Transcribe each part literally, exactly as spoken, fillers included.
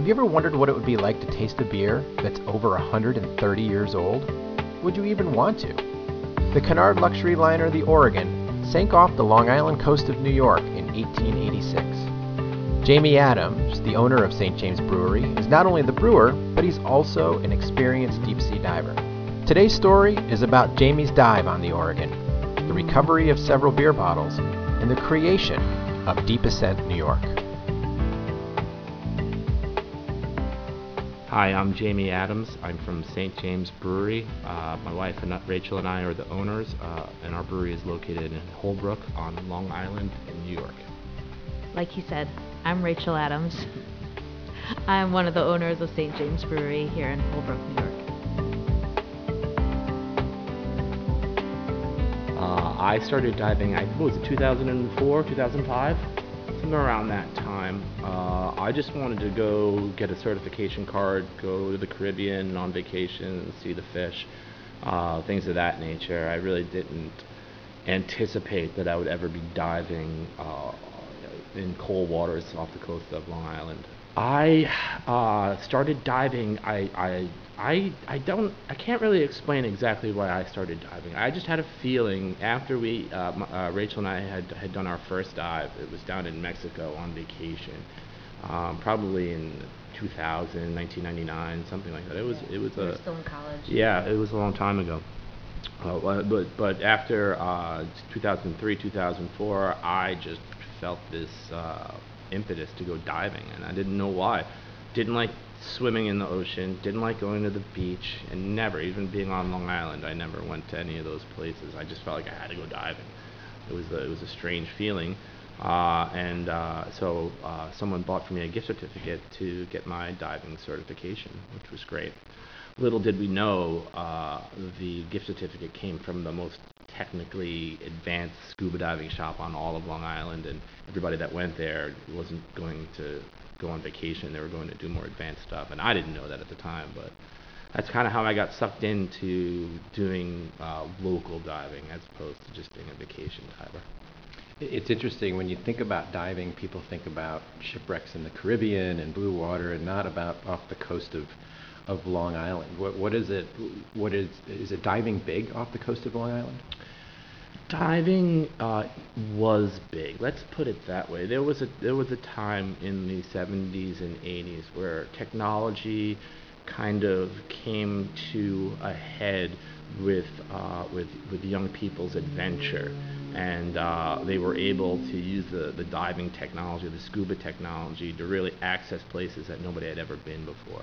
Have you ever wondered what it would be like to taste a beer that's over one hundred thirty years old? Would you even want to? The Cunard luxury liner, the Oregon, sank off the Long Island coast of New York in eighteen eighty-six. Jamie Adams, the owner of Saint James Brewery, is not only the brewer, but he's also an experienced deep-sea diver. Today's story is about Jamie's dive on the Oregon, the recovery of several beer bottles, and the creation of Deep Ascent New York. Hi, I'm Jamie Adams. I'm from Saint James Brewery. Uh, my wife and Rachel and I are the owners, uh, and our brewery is located in Holbrook on Long Island in New York. Like he said, I'm Rachel Adams. I'm one of the owners of Saint James Brewery here in Holbrook, New York. Uh, I started diving, I, what was it, two thousand four, two thousand five? Somewhere around that time. Uh, I just wanted to go get a certification card, go to the Caribbean on vacation, see the fish, uh, things of that nature. I really didn't anticipate that I would ever be diving uh, in cold waters off the coast of Long Island. I uh, started diving. I, I I I don't I can't really explain exactly why I started diving. I just had a feeling after we uh, uh, Rachel and I had had done our first dive. It was down in Mexico on vacation, um, probably in two thousand, nineteen ninety-nine, something like that. It was Yeah, it was we were a still in college. yeah, it was a long time ago. Uh, but but after uh, two thousand three, two thousand four, I just felt this uh, impetus to go diving, and I didn't know why. Didn't like swimming in the ocean, didn't like going to the beach, and never, even being on Long Island, I never went to any of those places. I just felt like I had to go diving. It was a, it was a strange feeling. Uh, and uh, so uh, someone bought for me a gift certificate to get my diving certification, which was great. Little did we know, uh, the gift certificate came from the most technically advanced scuba diving shop on all of Long Island, and everybody that went there wasn't going to go on vacation. They were going to do more advanced stuff, and I didn't know that at the time, but that's kind of how I got sucked into doing uh, local diving as opposed to just being a vacation diver. It's interesting when you think about diving, people think about shipwrecks in the Caribbean and blue water and not about off the coast of of Long Island. What what is it what is is it diving big off the coast of Long Island? Diving uh, was big. Let's put it that way. There was a there was a time in the seventies and eighties where technology kind of came to a head with uh, with with young people's adventure, and uh, they were able to use the the diving technology, the scuba technology, to really access places that nobody had ever been before.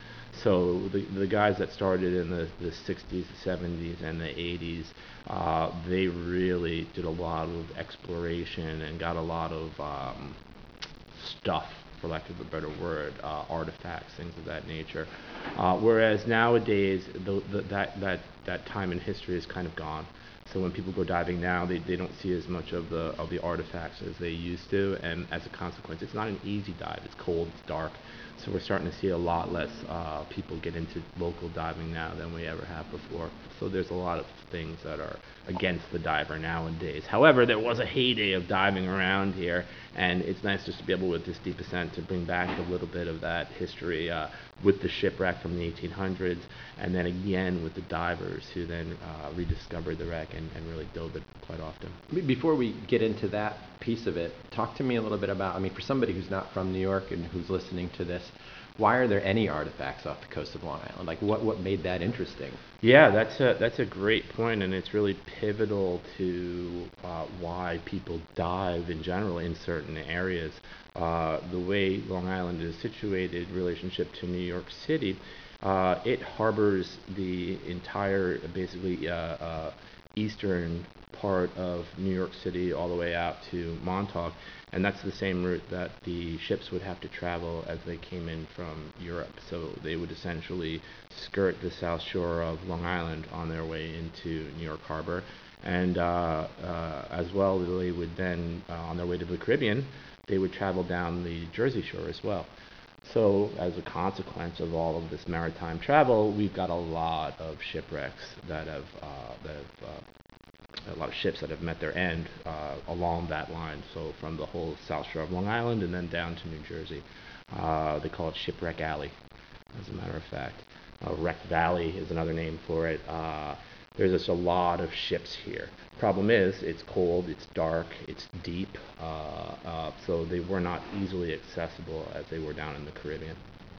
So the the guys that started in the, the sixties, the seventies, and the eighties, uh, they really did a lot of exploration and got a lot of um, stuff, for lack of a better word, uh, artifacts, things of that nature. Uh, whereas nowadays, the, the, that, that, that time in history is kind of gone. So when people go diving now, they, they don't see as much of the of the artifacts as they used to, and as a consequence, it's not an easy dive. It's cold, it's dark. So we're starting to see a lot less uh, people get into local diving now than we ever have before. So there's a lot of things that are against the diver nowadays. However, there was a heyday of diving around here, and it's nice just to be able with this Deep Ascent to bring back a little bit of that history uh, with the shipwreck from the eighteen hundreds, and then again with the divers who then uh, rediscovered the wreck and, and really dove it quite often. Before we get into that piece of it, talk to me a little bit about, I mean, for somebody who's not from New York and who's listening to this, why are there any artifacts off the coast of Long Island? Like, what, what made that interesting? Yeah, that's a that's a great point, and it's really pivotal to uh, why people dive in general in certain areas. Uh, the way Long Island is situated in relationship to New York City, uh, it harbors the entire, basically, uh, uh, eastern part of New York City all the way out to Montauk, and that's the same route that the ships would have to travel as they came in from Europe. So they would essentially skirt the south shore of Long Island on their way into New York Harbor, and uh, uh, as well they would then, uh, on their way to the Caribbean, they would travel down the Jersey Shore as well. So as a consequence of all of this maritime travel, we've got a lot of shipwrecks that have uh, that have uh, a lot of ships that have met their end uh, along that line. So from the whole South Shore of Long Island and then down to New Jersey. Uh, they call it Shipwreck Alley, as a matter of fact. Uh, Wreck Valley is another name for it. Uh, there's just a lot of ships here. Problem is, it's cold, it's dark, it's deep, uh, uh, so they were not easily accessible as they were down in the Caribbean.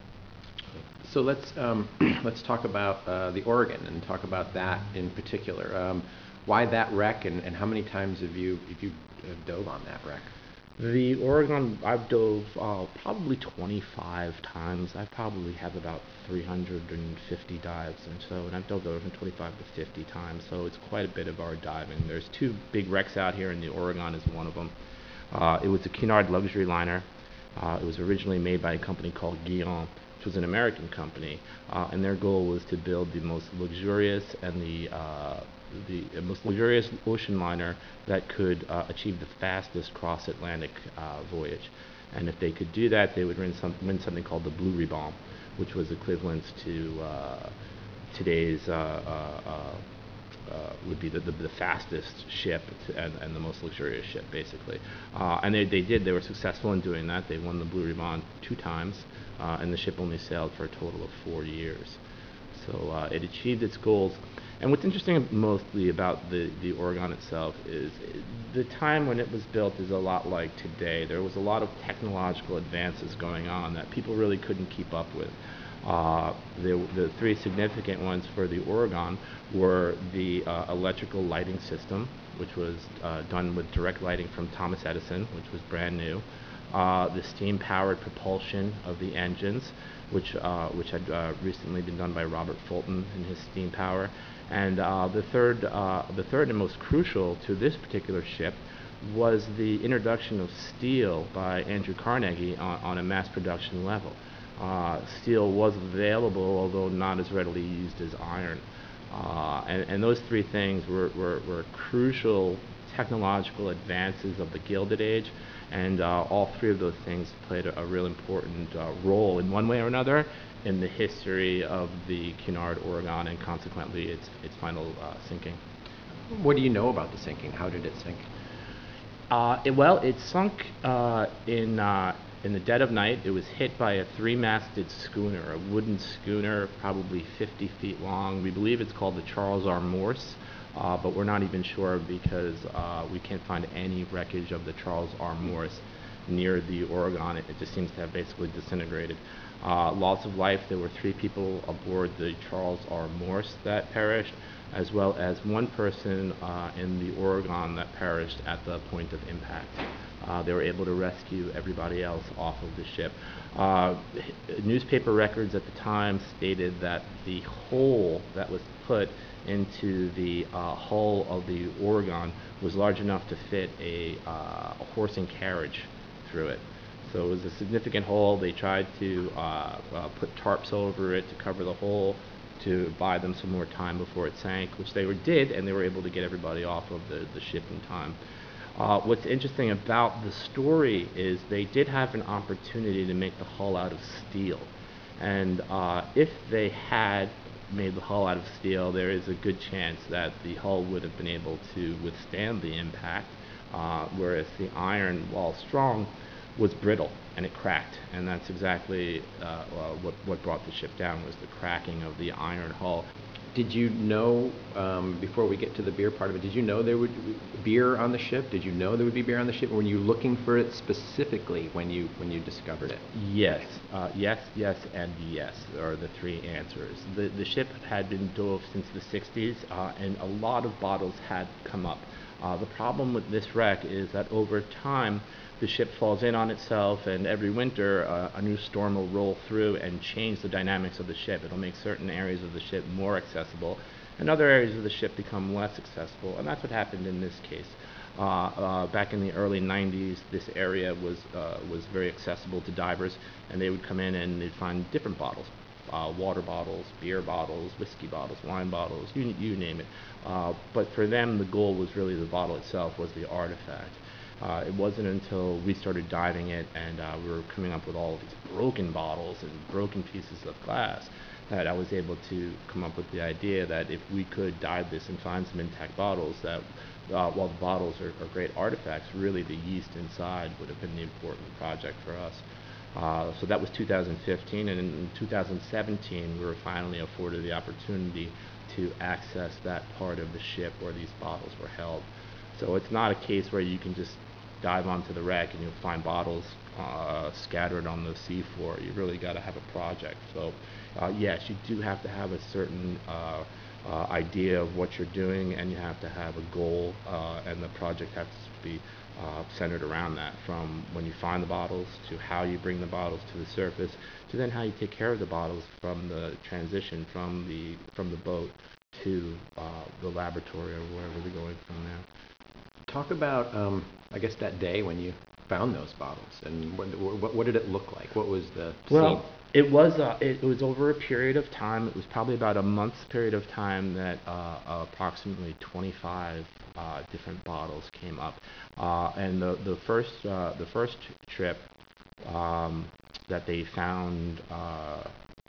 So let's um, let's talk about uh, the Oregon and talk about that in particular. Um, why that wreck, and, and how many times have you have you uh, dove on that wreck? The Oregon, I've dove uh, probably twenty-five times. I probably have about three hundred fifty dives, and so, and I've dove over twenty-five to fifty times, so it's quite a bit of our diving. There's two big wrecks out here, and the Oregon is one of them. Uh, it was a Cunard luxury liner. Uh, it was originally made by a company called Guion, which was an American company, uh, and their goal was to build the most luxurious and the uh, the most luxurious ocean liner that could uh, achieve the fastest cross-Atlantic uh, voyage. And if they could do that, they would win, some, win something called the Blue Ribbon, which was equivalent to uh, today's, uh, uh, uh, would be the, the, the fastest ship to, and, and the most luxurious ship, basically. Uh, and they, they did, they were successful in doing that. They won the Blue Ribbon two times, uh, and the ship only sailed for a total of four years. So uh, it achieved its goals. And what's interesting mostly about the, the Oregon itself is the time when it was built is a lot like today. There was a lot of technological advances going on that people really couldn't keep up with. Uh, the, the three significant ones for the Oregon were the uh, electrical lighting system, which was uh, done with direct lighting from Thomas Edison, which was brand new. Uh, the steam-powered propulsion of the engines, which, uh, which had uh, recently been done by Robert Fulton in his steam power. And uh, the third, uh, the third and most crucial to this particular ship was the introduction of steel by Andrew Carnegie on, on a mass production level. Uh, steel was available, although not as readily used as iron. Uh, and, and those three things were, were, were crucial technological advances of the Gilded Age, and uh, all three of those things played a, a real important uh, role in one way or another in the history of the Cunard Oregon, and consequently its, its final uh, sinking. What do you know about the sinking? How did it sink? Uh, it, well, it sunk uh, in, uh, in the dead of night. It was hit by a three-masted schooner, a wooden schooner, probably fifty feet long. We believe it's called the Charles R. Morse, uh, but we're not even sure because uh, we can't find any wreckage of the Charles R. Morse near the Oregon. It, it just seems to have basically disintegrated. Uh, loss of life, there were three people aboard the Charles R. Morse that perished, as well as one person uh, in the Oregon that perished at the point of impact. Uh, they were able to rescue everybody else off of the ship. Uh, newspaper records at the time stated that the hole that was put into the uh, hull of the Oregon was large enough to fit a, uh, a horse and carriage through it. So it was a significant hole. They tried to uh, uh, put tarps over it to cover the hole to buy them some more time before it sank, which they were, did, and they were able to get everybody off of the, the ship in time. Uh, what's interesting about the story is they did have an opportunity to make the hull out of steel. And uh, if they had made the hull out of steel, there is a good chance that the hull would have been able to withstand the impact, uh, whereas the iron, while strong, was brittle and it cracked, and that's exactly uh, uh, what, what brought the ship down, was the cracking of the iron hull. Did you know, um, before we get to the beer part of it, did you know there would be beer on the ship? Did you know there would be beer on the ship? Or were you looking for it specifically when you when you discovered it? Yes, uh, yes, yes, and yes are the three answers. The, the ship had been dove since the sixties, uh, and a lot of bottles had come up. Uh, the problem with this wreck is that over time, the ship falls in on itself, and every winter uh, a new storm will roll through and change the dynamics of the ship. It'll make certain areas of the ship more accessible, and other areas of the ship become less accessible, and that's what happened in this case. Uh, uh, back in the early nineties, this area was, uh, was very accessible to divers, and they would come in and they'd find different bottles. Uh, water bottles, beer bottles, whiskey bottles, wine bottles, you, you name it. Uh, but for them, the goal was really the bottle itself, was the artifact. Uh, it wasn't until we started diving it and uh, we were coming up with all of these broken bottles and broken pieces of glass that I was able to come up with the idea that if we could dive this and find some intact bottles, that uh, while the bottles are, are great artifacts, really the yeast inside would have been the important project for us. Uh, so that was two thousand fifteen, and in two thousand seventeen, we were finally afforded the opportunity to access that part of the ship where these bottles were held. So it's not a case where you can just dive onto the wreck and you'll find bottles uh, scattered on the seafloor. You really got to have a project. So uh, yes, you do have to have a certain uh, uh, idea of what you're doing, and you have to have a goal, uh, and the project has to be uh, centered around that, from when you find the bottles to how you bring the bottles to the surface to then how you take care of the bottles from the transition from the from the boat to uh, the laboratory or wherever they're going from there. Talk about, um, I guess, that day when you found those bottles, and what, what, what did it look like? What was the Well, scene? it was uh, it, it was over a period of time. It was probably about a month's period of time that uh, approximately twenty-five uh, different bottles came up, uh, and the the first uh, the first trip um, that they found, uh,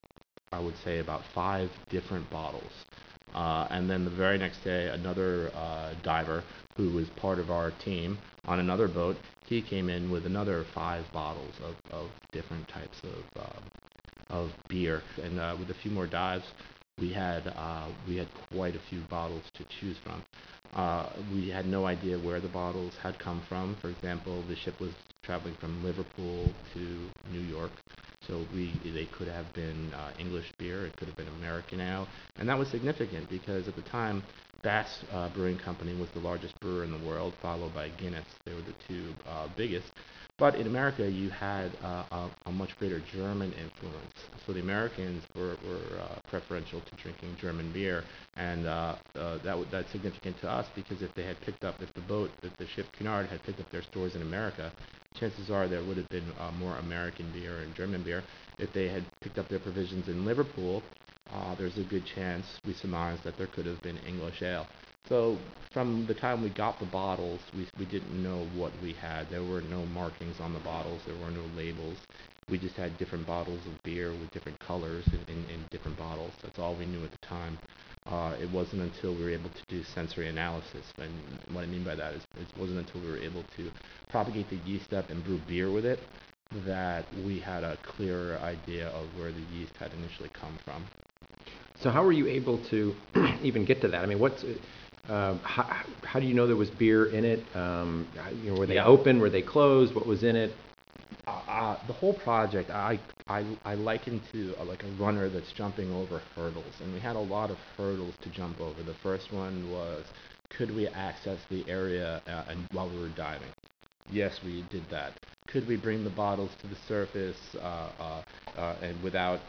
I would say about five different bottles. Uh, and then the very next day, another uh, diver who was part of our team on another boat, he came in with another five bottles of, of different types of um, of beer. And uh, with a few more dives, we had uh, we had quite a few bottles to choose from. Uh, we had no idea where the bottles had come from. For example, the ship was traveling from Liverpool to New York, so we they could have been uh, English beer, it could have been American ale, and that was significant because at the time, Bass uh, Brewing Company was the largest brewer in the world, followed by Guinness. They were the two uh, biggest. But in America, you had uh, a, a much greater German influence. So the Americans were, were uh, preferential to drinking German beer, and uh, uh, that w- that's significant to us because if they had picked up, if the boat, if the ship Cunard had picked up their stores in America, chances are there would have been uh, more American beer and German beer. If they had picked up their provisions in Liverpool, uh, there's a good chance, we surmise, that there could have been English ale. So from the time we got the bottles, we, we didn't know what we had. There were no markings on the bottles. There were no labels. We just had different bottles of beer with different colors in, in, in different bottles. That's all we knew at the time. Uh, it wasn't until we were able to do sensory analysis, and what I mean by that is it wasn't until we were able to propagate the yeast up and brew beer with it that we had a clearer idea of where the yeast had initially come from. So how were you able to even get to that? I mean, what's uh, how, how do you know there was beer in it? Um, you know, were they Yeah. open? Were they closed? What was in it? Uh, uh, the whole project, I, I, I liken to uh, like a runner that's jumping over hurdles, and we had a lot of hurdles to jump over. The first one was, could we access the area uh, and while we were diving? Yes, we did that. Could we bring the bottles to the surface uh, uh, uh, and without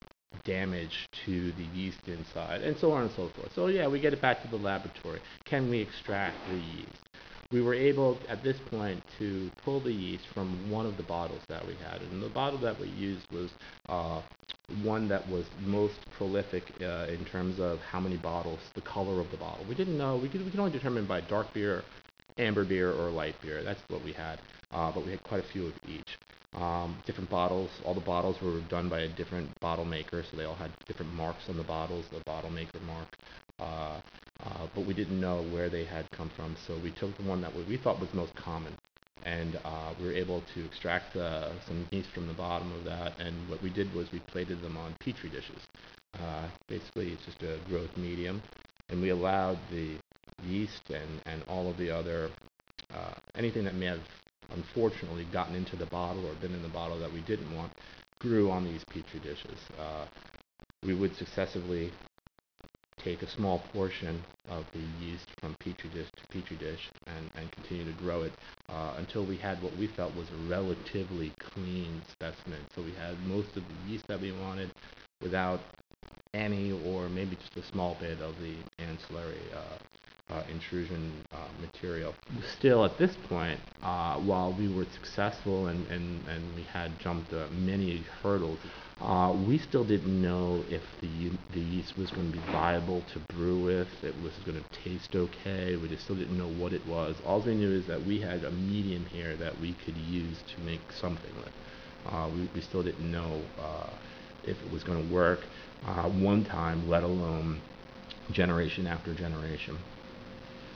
damage to the yeast inside, and so on and so forth. So yeah, we get it back to the laboratory. Can we extract the yeast? We were able at this point to pull the yeast from one of the bottles that we had, and the bottle that we used was uh, one that was most prolific uh, in terms of how many bottles, the color of the bottle. We didn't know. We could we could only determine by dark beer, amber beer, or light beer. That's what we had, uh, but we had quite a few of each. Um, different bottles, all the bottles were done by a different bottle maker, so they all had different marks on the bottles, the bottle maker mark, uh, uh, but we didn't know where they had come from, so we took the one that we, we thought was most common, and uh, we were able to extract uh, some yeast from the bottom of that, and what we did was we plated them on Petri dishes. Uh, basically, it's just a growth medium, and we allowed the yeast and, and all of the other, uh, anything that may have unfortunately gotten into the bottle or been in the bottle that we didn't want, grew on these Petri dishes. Uh, we would successively take a small portion of the yeast from Petri dish to Petri dish and, and continue to grow it uh, until we had what we felt was a relatively clean specimen. So we had most of the yeast that we wanted without any or maybe just a small bit of the ancillary uh, Uh, intrusion uh, material. Still, at this point, uh, while we were successful and, and, and we had jumped uh, many hurdles, uh, we still didn't know if the the yeast was going to be viable to brew with, it was going to taste okay, we just still didn't know what it was. All we knew is that we had a medium here that we could use to make something with. Uh, we, we still didn't know uh, if it was going to work uh, one time, let alone generation after generation.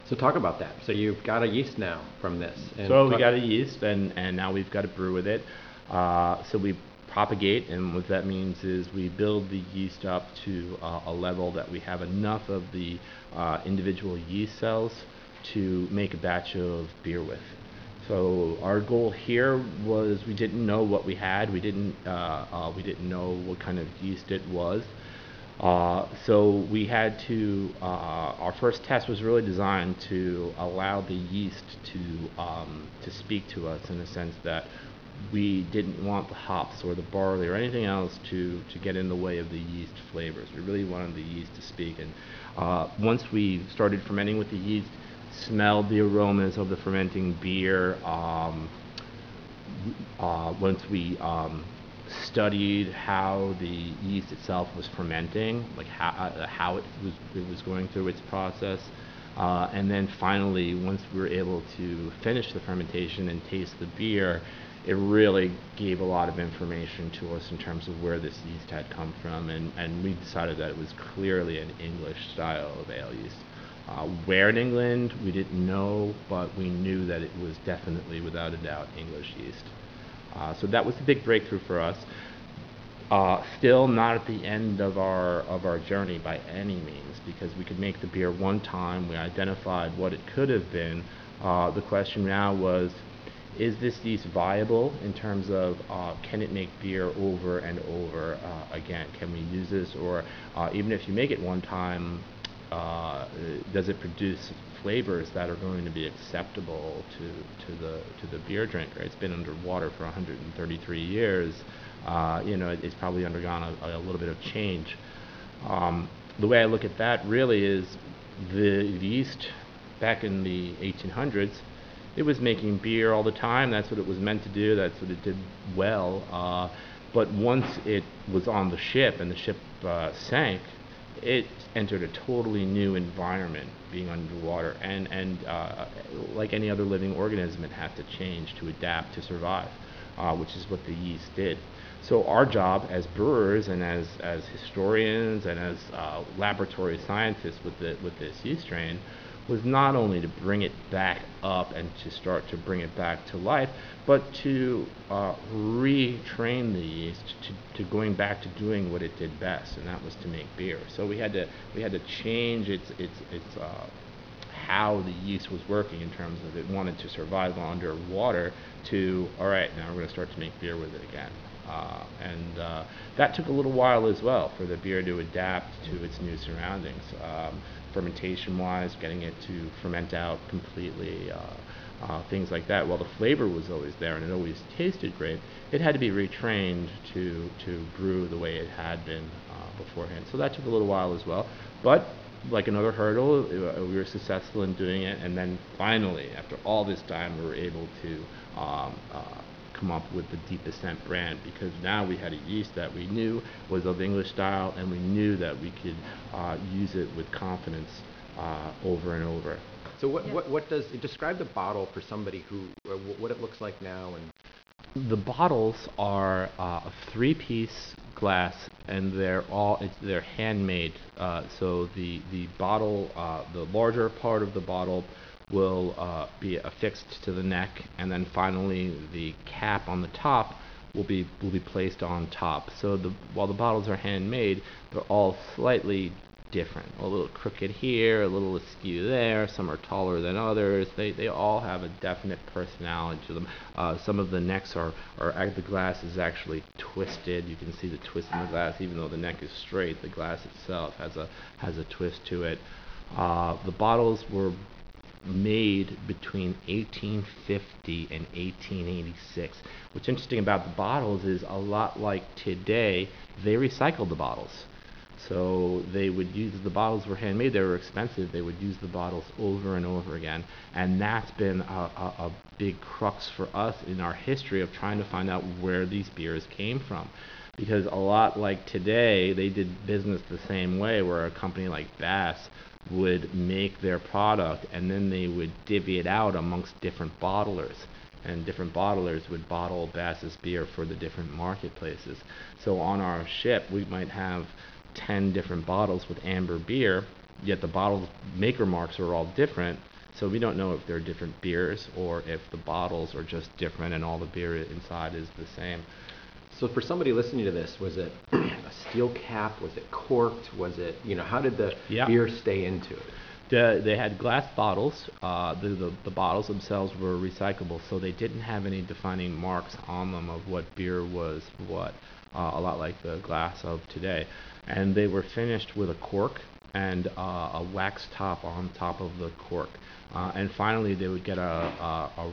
So talk about that. So you've got a yeast now from this. And So we talk- got a yeast, and, and now we've got to brew with it. Uh, so we propagate, and what that means is we build the yeast up to uh, a level that we have enough of the uh, individual yeast cells to make a batch of beer with. So our goal here was we didn't know what we had. We didn't uh, uh, we didn't know what kind of yeast it was. Uh, so we had to, uh, our first test was really designed to allow the yeast to, um, to speak to us in the sense that we didn't want the hops or the barley or anything else to, to get in the way of the yeast flavors. We really wanted the yeast to speak. And uh, once we started fermenting with the yeast, smelled the aromas of the fermenting beer, um, uh, once we um, studied how the yeast itself was fermenting, like how, uh, how it was it was going through its process, uh, and then finally, once we were able to finish the fermentation and taste the beer, it really gave a lot of information to us in terms of where this yeast had come from, and, and we decided that it was clearly an English style of ale yeast. Uh, where in England, we didn't know, but we knew that it was definitely, without a doubt, English yeast. Uh, so that was the big breakthrough for us. Uh, still not at the end of our of our journey by any means, because we could make the beer one time. We identified what it could have been. Uh, the question now was, is this yeast viable in terms of uh, can it make beer over and over uh, again? Can we use this, or uh, even if you make it one time, uh, does it produce flavors that are going to be acceptable to, to the to the beer drinker? It's been underwater for one hundred thirty-three years. Uh, you know, it, it's probably undergone a, a little bit of change. Um, the way I look at that really is the yeast back in the eighteen hundreds. It was making beer all the time. That's what it was meant to do. That's what it did well. Uh, but once it was on the ship and the ship uh, sank, it entered a totally new environment, being underwater. And, and uh, like any other living organism, it had to change to adapt, to survive, uh, which is what the yeast did. So our job as brewers and as, as historians and as uh, laboratory scientists with, the, with this yeast strain was not only to bring it back up and to start to bring it back to life, but to uh, retrain the yeast to, to going back to doing what it did best, and that was to make beer. So we had to we had to change its its its uh, how the yeast was working in terms of it wanted to survive underwater to, all right, now we're going to start to make beer with it again. Uh, and uh, that took a little while as well for the beer to adapt to its new surroundings. Um, fermentation-wise, getting it to ferment out completely, uh, uh, things like that. While the flavor was always there and it always tasted great, it had to be retrained to, to brew the way it had been uh, beforehand. So that took a little while as well. But like another hurdle, we were successful in doing it, and then finally, after all this time, we were able to um, uh, come up with the Deep Ascent brand, because now we had a yeast that we knew was of English style, and we knew that we could uh, use it with confidence uh, over and over. So what, what, what does, describe the bottle for somebody who, what it looks like now? And the bottles are uh, a three-piece glass, and they're all, it's, they're handmade. Uh, so the, the bottle, uh, the larger part of the bottle will uh, be affixed to the neck, and then finally the cap on the top will be will be placed on top. So the while the bottles are handmade, they're all slightly different. A little crooked here, a little askew there. Some are taller than others. They they all have a definite personality to them. Uh, some of the necks are are the glass is actually twisted. You can see the twist in the glass, even though the neck is straight. The glass itself has a has a twist to it. Uh, the bottles were made between eighteen fifty and eighteen eighty-six. What's interesting about the bottles is a lot like today, they recycled the bottles. So they would use, the bottles were handmade, they were expensive, they would use the bottles over and over again. And that's been a, a, a big crux for us in our history of trying to find out where these beers came from. Because a lot like today, they did business the same way, where a company like Bass would make their product and then they would divvy it out amongst different bottlers, and different bottlers would bottle Bass's beer for the different marketplaces. So on our ship we might have ten different bottles with amber beer, yet the bottle maker marks are all different, So we don't know if they're different beers or if the bottles are just different and all the beer inside is the same. So for somebody listening to this, was it a steel cap? Was it corked? Was it, you know, how did the Yeah. beer stay into it? The, they had glass bottles. Uh, the, the, the bottles themselves were recyclable, so they didn't have any defining marks on them of what beer was what, uh, a lot like the glass of today. And they were finished with a cork and uh, a wax top on top of the cork. Uh, and finally, they would get a, a, a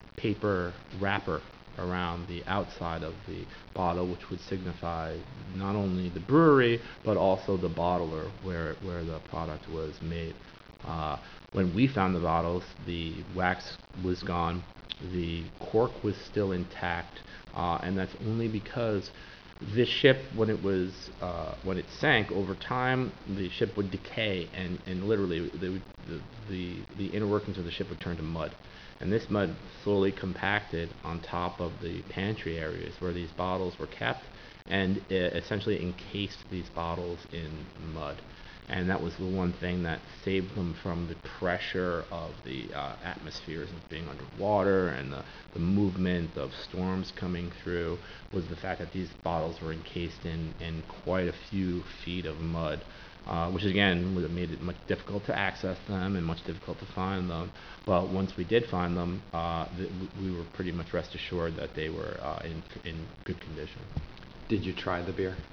paper wrapper around the outside of the bottle, which would signify not only the brewery, but also the bottler where, where the product was made. Uh, when we found the bottles, the wax was gone, the cork was still intact, uh, and that's only because the ship, when it was uh, when it sank over time, the ship would decay, and, and literally they would, the, the the inner workings of the ship would turn to mud, and this mud slowly compacted on top of the pantry areas where these bottles were kept, and it essentially encased these bottles in mud. And that was the one thing that saved them from the pressure of the uh, atmospheres of being underwater and the, the movement of storms coming through, was the fact that these bottles were encased in, in quite a few feet of mud, uh, which again would have made it much difficult to access them and much difficult to find them. But once we did find them, uh, th- we were pretty much rest assured that they were uh, in, in good condition. Did you try the beer?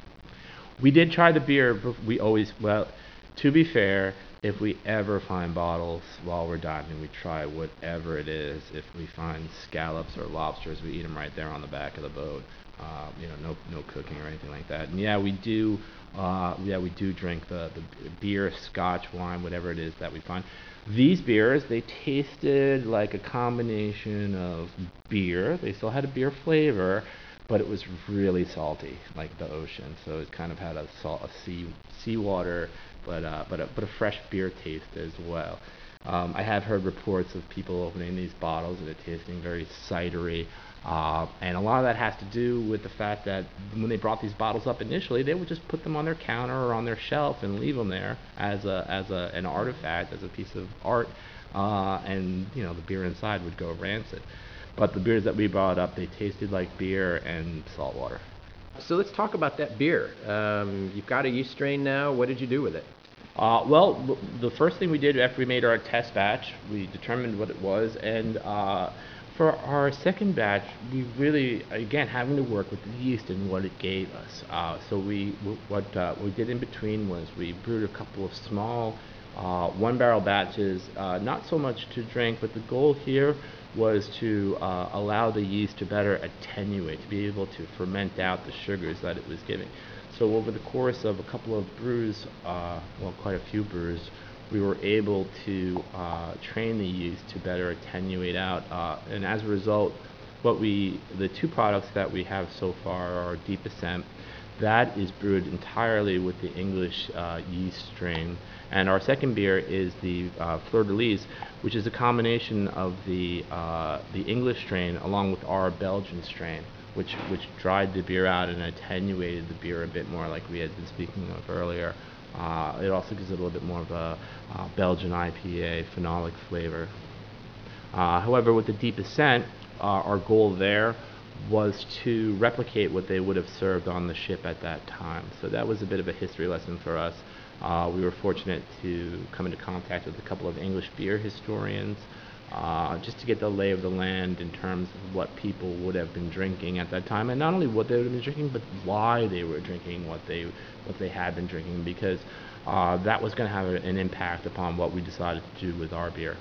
We did try the beer, but we always, well, to be fair, if we ever find bottles while we're diving, we try whatever it is. If we find scallops or lobsters, we eat them right there on the back of the boat. Uh, you know, no no cooking or anything like that. And yeah, we do. Uh, yeah, we do drink the, the beer, scotch, wine, whatever it is that we find. These beers, they tasted like a combination of beer. They still had a beer flavor, but it was really salty, like the ocean. So it kind of had a salt, a sea seawater, but uh, but a, but a fresh beer taste as well. Um, I have heard reports of people opening these bottles and it tasting very cidery, uh, and a lot of that has to do with the fact that when they brought these bottles up initially, they would just put them on their counter or on their shelf and leave them there as a as a an artifact, as a piece of art, uh, and you know the beer inside would go rancid. But the beers that we brought up, they tasted like beer and salt water. So let's talk about that beer. Um, you've got a yeast strain now. What did you do with it? Uh, well, w- the first thing we did after we made our test batch, we determined what it was, and uh, for our second batch, we really, again, having to work with the yeast and what it gave us. Uh, so we, w- what uh, we did in between was we brewed a couple of small uh, one-barrel batches, uh, not so much to drink, but the goal here was to uh, allow the yeast to better attenuate, to be able to ferment out the sugars that it was giving. So over the course of a couple of brews, uh, well, quite a few brews, we were able to uh, train the yeast to better attenuate out. Uh, and as a result, what we, the two products that we have so far are Deep Ascent. That is brewed entirely with the English uh, yeast strain. And our second beer is the uh, Fleur de Lis, which is a combination of the, uh, the English strain along with our Belgian strain, which which dried the beer out and attenuated the beer a bit more, like we had been speaking of earlier. Uh, it also gives it a little bit more of a uh, Belgian I P A phenolic flavor. Uh, however, with the Deep Ascent, uh, our goal there was to replicate what they would have served on the ship at that time. So that was a bit of a history lesson for us. Uh, we were fortunate to come into contact with a couple of English beer historians, uh, just to get the lay of the land in terms of what people would have been drinking at that time, and not only what they would have been drinking, but why they were drinking what they what they had been drinking, because uh, that was going to have an impact upon what we decided to do with our beer.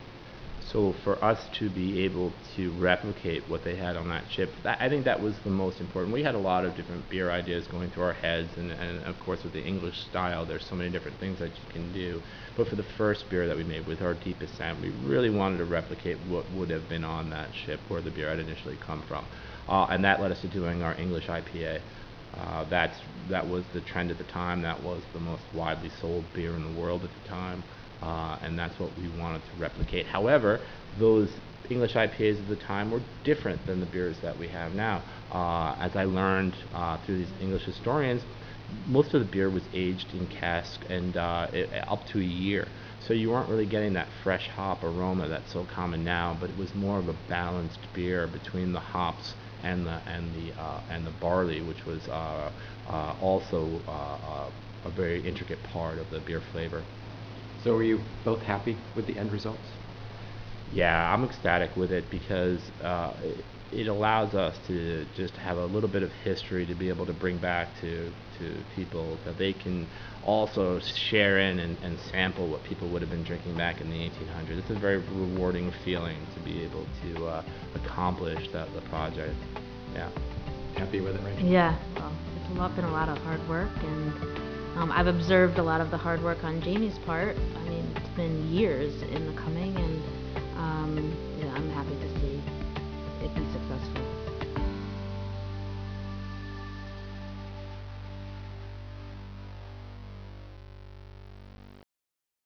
So for us to be able to replicate what they had on that ship, that, I think that was the most important. We had a lot of different beer ideas going through our heads, and, and of course with the English style, there's so many different things that you can do. But for the first beer that we made with our Deep Ascent, we really wanted to replicate what would have been on that ship where the beer had initially come from. Uh, and that led us to doing our English I P A. Uh, that's, that was the trend at the time. That was the most widely sold beer in the world at the time. Uh, and that's what we wanted to replicate. However, those English I P As of the time were different than the beers that we have now. Uh, as I learned uh, through these English historians, most of the beer was aged in cask and uh, it, up to a year. So you weren't really getting that fresh hop aroma that's so common now, but it was more of a balanced beer between the hops and the and the uh, and the barley, which was uh, uh, also uh, uh, a very intricate part of the beer flavor. So were you both happy with the end results? Yeah, I'm ecstatic with it because uh, it, it allows us to just have a little bit of history to be able to bring back to, to people that they can also share in and, and sample what people would have been drinking back in the eighteen hundreds. It's a very rewarding feeling to be able to uh, accomplish that the project. Yeah. Happy with it, Rachel? Yeah, well, it's a lot, been a lot of hard work, and um, I've observed a lot of the hard work on Jamie's part. I mean, it's been years in the coming, and um, yeah, I'm happy to